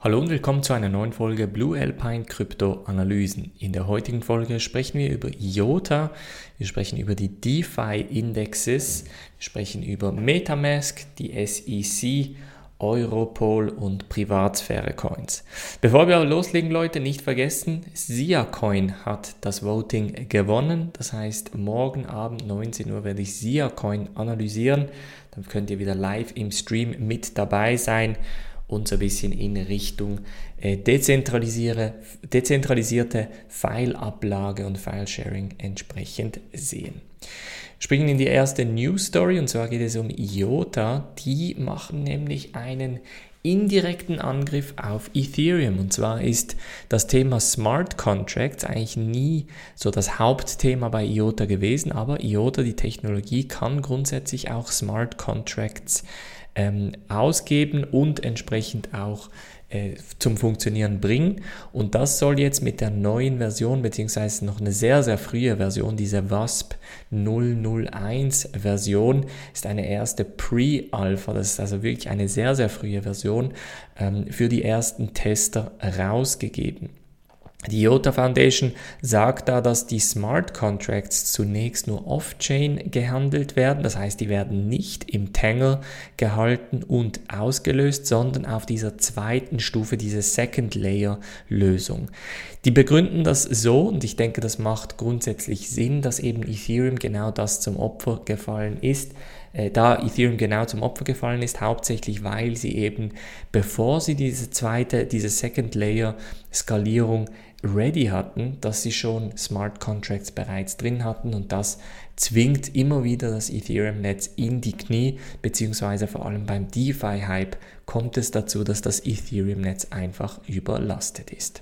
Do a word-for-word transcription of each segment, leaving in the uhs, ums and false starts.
Hallo und willkommen zu einer neuen Folge Blue Alpine Krypto Analysen. In der heutigen Folge sprechen wir über I O T A, wir sprechen über die DeFi Indexes, wir sprechen über MetaMask, die S E C, Europol und Privatsphäre Coins. Bevor wir aber loslegen, Leute, nicht vergessen, Siacoin hat das Voting gewonnen. Das heißt, morgen Abend neunzehn Uhr werde ich Siacoin analysieren. Dann könnt ihr wieder live im Stream mit dabei sein und so ein bisschen in Richtung äh, dezentralisierte, dezentralisierte File-Ablage und File-Sharing entsprechend sehen. Wir springen in die erste News-Story, und zwar geht es um I O T A. Die machen nämlich einen indirekten Angriff auf Ethereum, und zwar ist das Thema Smart Contracts eigentlich nie so das Hauptthema bei I O T A gewesen, aber I O T A, die Technologie, kann grundsätzlich auch Smart Contracts ähm, ausgeben und entsprechend auch äh, zum Funktionieren bringen, und das soll jetzt mit der neuen Version, beziehungsweise noch eine sehr, sehr frühe Version, diese W A S P null null eins Version, ist eine erste Pre-Alpha, das ist also wirklich eine sehr, sehr frühe Version, ähm, für die ersten Tester rausgegeben. Die I O T A Foundation sagt da, dass die Smart Contracts zunächst nur off-chain gehandelt werden. Das heißt, die werden nicht im Tangle gehalten und ausgelöst, sondern auf dieser zweiten Stufe, diese Second Layer Lösung. Die begründen das so, und ich denke, das macht grundsätzlich Sinn, dass eben Ethereum genau das zum Opfer gefallen ist. Da Ethereum genau zum Opfer gefallen ist, hauptsächlich weil sie eben, bevor sie diese zweite, diese Second Layer Skalierung ready hatten, dass sie schon Smart Contracts bereits drin hatten, und das zwingt immer wieder das Ethereum-Netz in die Knie, beziehungsweise vor allem beim DeFi-Hype kommt es dazu, dass das Ethereum-Netz einfach überlastet ist.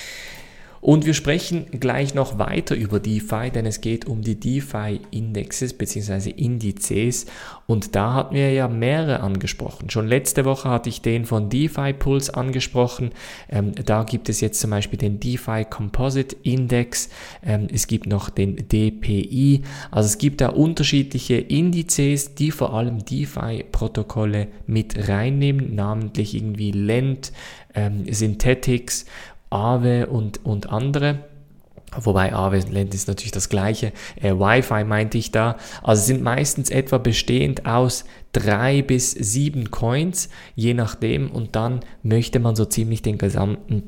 Und wir sprechen gleich noch weiter über DeFi, denn es geht um die DeFi-Indexes bzw. Indizes, und da hatten wir ja mehrere angesprochen. Schon letzte Woche hatte ich den von DeFi Pulse angesprochen. Ähm, da gibt es jetzt zum Beispiel den DeFi Composite Index, ähm, es gibt noch den D P I, also es gibt da unterschiedliche Indizes, die vor allem DeFi-Protokolle mit reinnehmen, namentlich irgendwie Lend, ähm, Synthetix, Aave und, und andere, wobei Aave und Lend ist natürlich das gleiche, äh, Wi-Fi meinte ich da, also sind meistens etwa bestehend aus drei bis sieben Coins, je nachdem, und dann möchte man so ziemlich den gesamten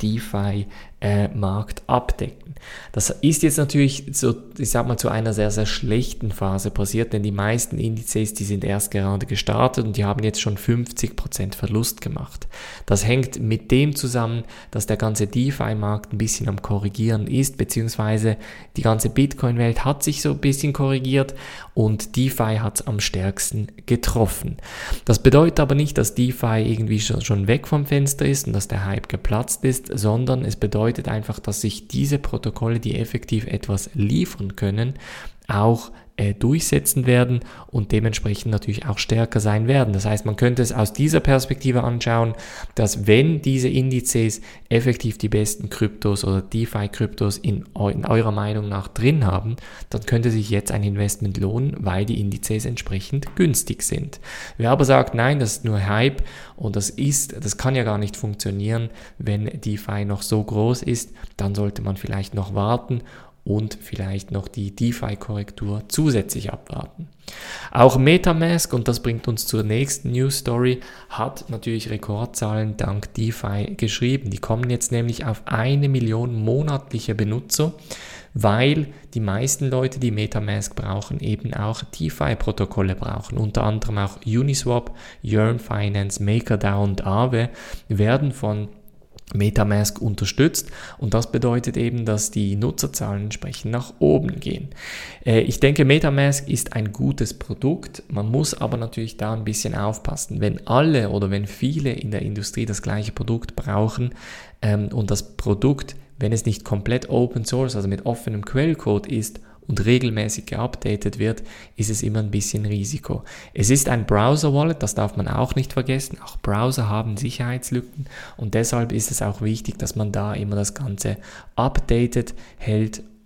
DeFi-Markt äh, abdecken. Das ist jetzt natürlich so, ich sag mal, zu einer sehr, sehr schlechten Phase passiert, denn die meisten Indizes, die sind erst gerade gestartet und die haben jetzt schon fünfzig Prozent Verlust gemacht. Das hängt mit dem zusammen, dass der ganze DeFi-Markt ein bisschen am Korrigieren ist, beziehungsweise die ganze Bitcoin-Welt hat sich so ein bisschen korrigiert und DeFi hat es am stärksten getroffen. Das bedeutet aber nicht, dass DeFi irgendwie schon weg vom Fenster ist und dass der Hype geplatzt ist, sondern es bedeutet einfach, dass sich diese Protokolle, die effektiv etwas liefern können, auch äh, durchsetzen werden und dementsprechend natürlich auch stärker sein werden. Das heißt, man könnte es aus dieser Perspektive anschauen, dass wenn diese Indizes effektiv die besten Kryptos oder DeFi-Kryptos in, in eurer Meinung nach drin haben, dann könnte sich jetzt ein Investment lohnen, weil die Indizes entsprechend günstig sind. Wer aber sagt, nein, das ist nur Hype und das ist, das kann ja gar nicht funktionieren, wenn DeFi noch so groß ist, dann sollte man vielleicht noch warten und vielleicht noch die DeFi-Korrektur zusätzlich abwarten. Auch MetaMask, und das bringt uns zur nächsten News Story, hat natürlich Rekordzahlen dank DeFi geschrieben. Die kommen jetzt nämlich auf eine Million monatliche Benutzer, weil die meisten Leute, die MetaMask brauchen, eben auch DeFi-Protokolle brauchen. Unter anderem auch Uniswap, Yearn Finance, MakerDAO und Aave werden von MetaMask unterstützt, und das bedeutet eben, dass die Nutzerzahlen entsprechend nach oben gehen. Äh, ich denke, MetaMask ist ein gutes Produkt, man muss aber natürlich da ein bisschen aufpassen. Wenn alle oder wenn viele in der Industrie das gleiche Produkt brauchen ähm, und das Produkt, wenn es nicht komplett Open Source, also mit offenem Quellcode ist und regelmäßig geupdatet wird, ist es immer ein bisschen Risiko. Es ist ein Browser-Wallet, das darf man auch nicht vergessen. Auch Browser haben Sicherheitslücken, und deshalb ist es auch wichtig, dass man da immer das Ganze updated hält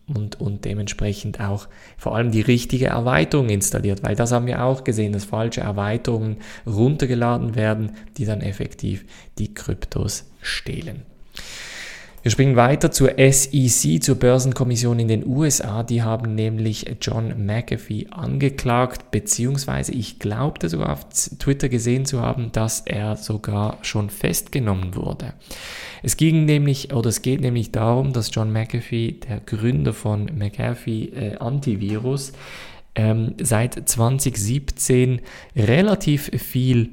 und, und dementsprechend auch vor allem die richtige Erweiterung installiert, weil das haben wir auch gesehen, dass falsche Erweiterungen runtergeladen werden, die dann effektiv die Kryptos stehlen. Wir springen weiter zur S E C, zur Börsenkommission in den U S A. Die haben nämlich John McAfee angeklagt, beziehungsweise ich glaubte sogar auf Twitter gesehen zu haben, dass er sogar schon festgenommen wurde. Es ging nämlich, oder es geht nämlich darum, dass John McAfee, der Gründer von McAfee äh, Antivirus, ähm, seit zwanzig siebzehn relativ viel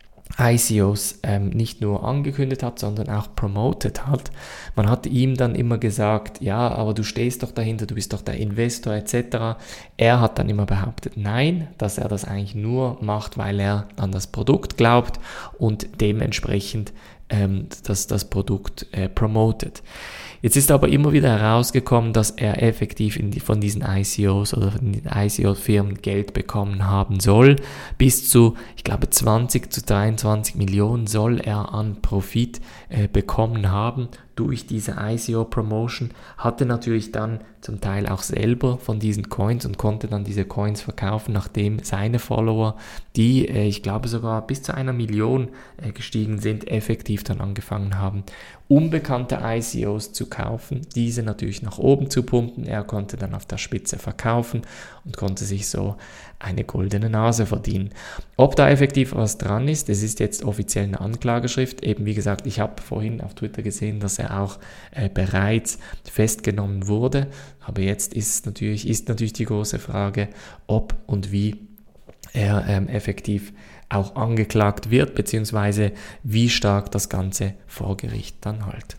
I C Os ähm, nicht nur angekündigt hat, sondern auch promoted hat. Man hat ihm dann immer gesagt, ja, aber du stehst doch dahinter, du bist doch der Investor et cetera. Er hat dann immer behauptet, nein, dass er das eigentlich nur macht, weil er an das Produkt glaubt und dementsprechend ähm, das, das Produkt äh, promotet. Jetzt ist aber immer wieder herausgekommen, dass er effektiv in die, von diesen I C Os oder von den I C O-Firmen Geld bekommen haben soll. Bis zu, ich glaube, zwanzig zu dreiundzwanzig Millionen soll er an Profit äh, bekommen haben durch diese I C O-Promotion. Hatte natürlich dann zum Teil auch selber von diesen Coins und konnte dann diese Coins verkaufen, nachdem seine Follower, die äh, ich glaube sogar bis zu einer Million äh, gestiegen sind, effektiv dann angefangen haben, unbekannte I C Os zu kaufen, diese natürlich nach oben zu pumpen. Er konnte dann auf der Spitze verkaufen und konnte sich so eine goldene Nase verdienen. Ob da effektiv was dran ist, das ist jetzt offiziell eine Anklageschrift. Eben wie gesagt, ich habe vorhin auf Twitter gesehen, dass er auch äh, bereits festgenommen wurde. Aber jetzt ist natürlich, ist natürlich die große Frage, ob und wie er ähm, effektiv auch angeklagt wird, beziehungsweise wie stark das Ganze vor Gericht dann haltet.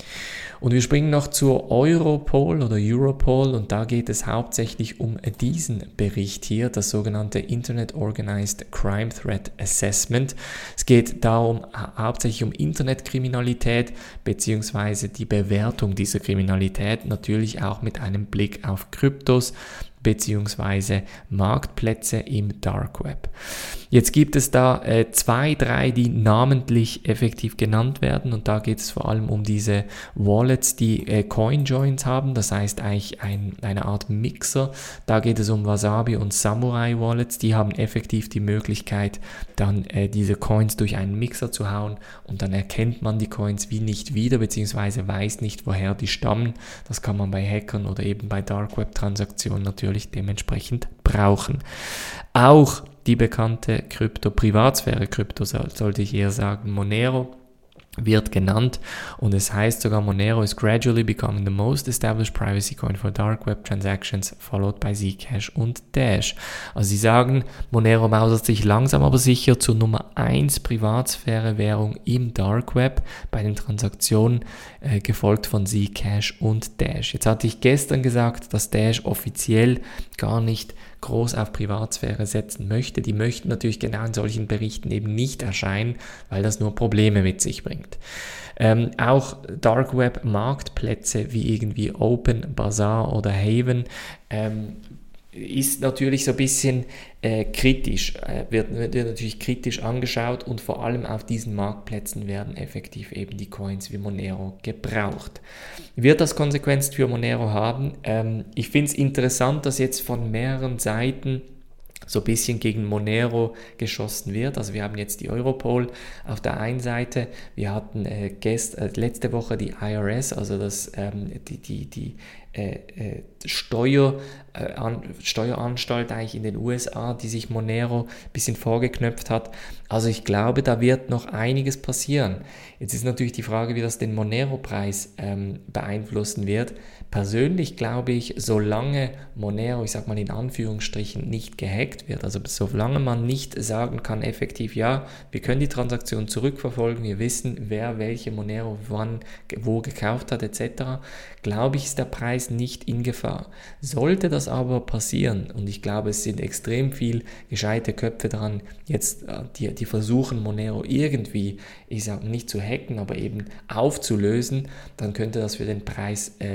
Und wir springen noch zur Europol oder Europol und da geht es hauptsächlich um diesen Bericht hier, das sogenannte Internet Organized Crime Threat Assessment. Es geht darum hauptsächlich um Internetkriminalität beziehungsweise die Bewertung dieser Kriminalität, natürlich auch mit einem Blick auf Kryptos beziehungsweise Marktplätze im Dark Web. Jetzt gibt es da äh, zwei, drei, die namentlich effektiv genannt werden und da geht es vor allem um diese Wallets, die äh, Coinjoins haben, das heißt eigentlich ein, eine Art Mixer. Da geht es um Wasabi und Samurai Wallets, die haben effektiv die Möglichkeit, dann äh, diese Coins durch einen Mixer zu hauen und dann erkennt man die Coins wie nicht wieder, beziehungsweise weiß nicht, woher die stammen. Das kann man bei Hackern oder eben bei Dark Web Transaktionen natürlich dementsprechend brauchen. Auch die bekannte Krypto-Privatsphäre-Krypto, sollte ich eher sagen, Monero, wird genannt und es heißt sogar, Monero is gradually becoming the most established privacy coin for dark web transactions, followed by Zcash und Dash. Also sie sagen, Monero mausert sich langsam aber sicher zur Nummer eins Privatsphäre-Währung im Dark Web bei den Transaktionen, äh, gefolgt von Zcash und Dash. Jetzt hatte ich gestern gesagt, dass Dash offiziell gar nicht groß auf Privatsphäre setzen möchte. Die möchten natürlich genau in solchen Berichten eben nicht erscheinen, weil das nur Probleme mit sich bringt. Ähm, auch Dark Web Marktplätze wie irgendwie Open, Bazaar oder Haven ähm, ist natürlich so ein bisschen äh, kritisch, äh, wird, wird natürlich kritisch angeschaut und vor allem auf diesen Marktplätzen werden effektiv eben die Coins wie Monero gebraucht. Wird das Konsequenzen für Monero haben? Ähm, ich finde es interessant, dass jetzt von mehreren Seiten so ein bisschen gegen Monero geschossen wird. Also wir haben jetzt die Europol auf der einen Seite, wir hatten äh, gest, äh, letzte Woche die I R S, also das, ähm, die, die, die äh, äh, Steuer, äh, an, Steueranstalt eigentlich in den U S A, die sich Monero ein bisschen vorgeknöpft hat. Also ich glaube, da wird noch einiges passieren. Jetzt ist natürlich die Frage, wie das den Monero-Preis ähm, beeinflussen wird. Persönlich glaube ich, solange Monero, ich sag mal in Anführungsstrichen, nicht gehackt wird, also solange man nicht sagen kann effektiv, ja, wir können die Transaktion zurückverfolgen, wir wissen, wer welche Monero wann, wo gekauft hat et cetera, glaube ich, ist der Preis nicht in Gefahr. Sollte das aber passieren, und ich glaube, es sind extrem viel gescheite Köpfe dran, jetzt die, die versuchen, Monero irgendwie, ich sage nicht zu hacken, aber eben aufzulösen, dann könnte das für den Preis äh,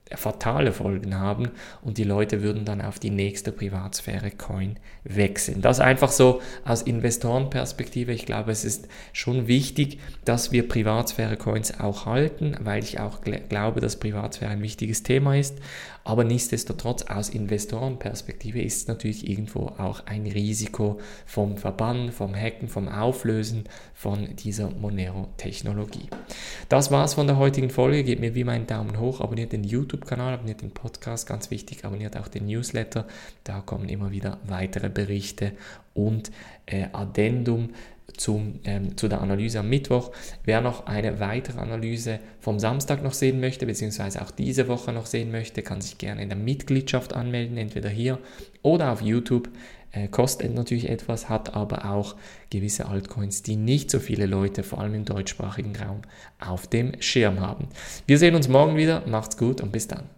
fatale Folgen haben und die Leute würden dann auf die nächste Privatsphäre-Coin wechseln. Das einfach so aus Investorenperspektive. Ich glaube, es ist schon wichtig, dass wir Privatsphäre-Coins auch halten, weil ich auch gl- glaube, dass Privatsphäre ein wichtiges Thema ist. Aber nichtsdestotrotz aus Investorenperspektive ist es natürlich irgendwo auch ein Risiko vom Verbannen, vom Hacken, vom Auflösen von dieser Monero-Technologie. Das war's von der heutigen Folge. Gebt mir wie immer einen Daumen hoch, abonniert den YouTube-Kanal, abonniert den Podcast, ganz wichtig, abonniert auch den Newsletter. Da kommen immer wieder weitere Berichte und äh, Addendum Zum, ähm, zu der Analyse am Mittwoch. Wer noch eine weitere Analyse vom Samstag noch sehen möchte, beziehungsweise auch diese Woche noch sehen möchte, kann sich gerne in der Mitgliedschaft anmelden, entweder hier oder auf YouTube. Äh, kostet natürlich etwas, hat aber auch gewisse Altcoins, die nicht so viele Leute, vor allem im deutschsprachigen Raum, auf dem Schirm haben. Wir sehen uns morgen wieder. Macht's gut und bis dann.